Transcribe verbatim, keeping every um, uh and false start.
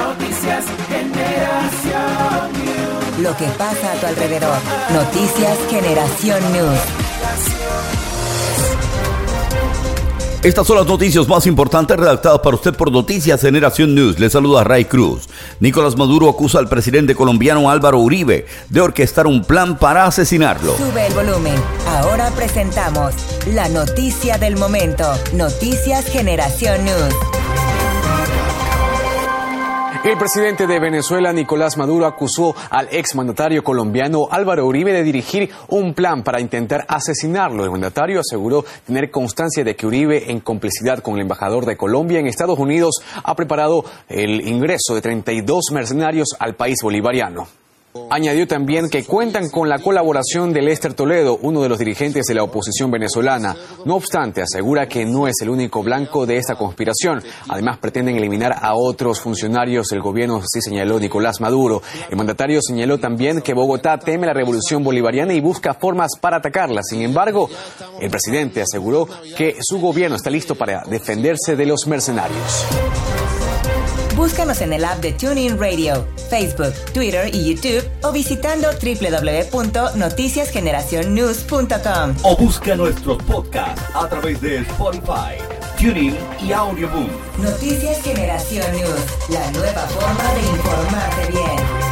Noticias Generación News. Lo que pasa a tu alrededor. Noticias Generación News. Estas son las noticias más importantes redactadas para usted por Noticias Generación News. Le saluda Ray Cruz. Nicolás Maduro acusa al presidente colombiano Álvaro Uribe de orquestar un plan para asesinarlo. Sube el volumen. Ahora presentamos la noticia del momento. Noticias Generación News. El presidente de Venezuela, Nicolás Maduro, acusó al exmandatario colombiano Álvaro Uribe de dirigir un plan para intentar asesinarlo. El mandatario aseguró tener constancia de que Uribe, en complicidad con el embajador de Colombia en Estados Unidos, ha preparado el ingreso de treinta y dos mercenarios al país bolivariano. Añadió también que cuentan con la colaboración de Lester Toledo, uno de los dirigentes de la oposición venezolana. No obstante, asegura que no es el único blanco de esta conspiración. Además, pretenden eliminar a otros funcionarios del gobierno, así señaló Nicolás Maduro. El mandatario señaló también que Bogotá teme la revolución bolivariana y busca formas para atacarla. Sin embargo, el presidente aseguró que su gobierno está listo para defenderse de los mercenarios. Búscanos en el app de TuneIn Radio, Facebook, Twitter y YouTube o visitando doble u doble u doble u punto noticias generación news punto com. O busca nuestros podcasts a través de Spotify, TuneIn y Audioboom. Noticias Generación News, la nueva forma de informarte bien.